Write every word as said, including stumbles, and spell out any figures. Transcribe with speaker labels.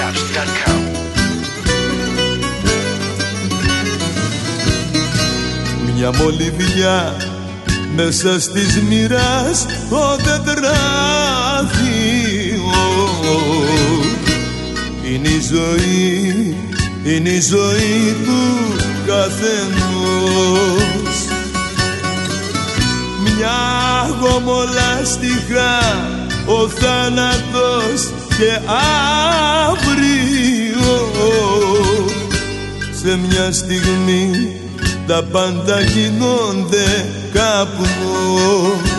Speaker 1: Jukebox τελεία com.
Speaker 2: Μια μολυβιά μέσα στις μοίρας το τετράδιο είναι η ζωή, είναι η ζωή του καθενός. Μια γομολάστιχα ο θάνατος και αύριο σε μια στιγμή τα πάντα γίνονται καπνός.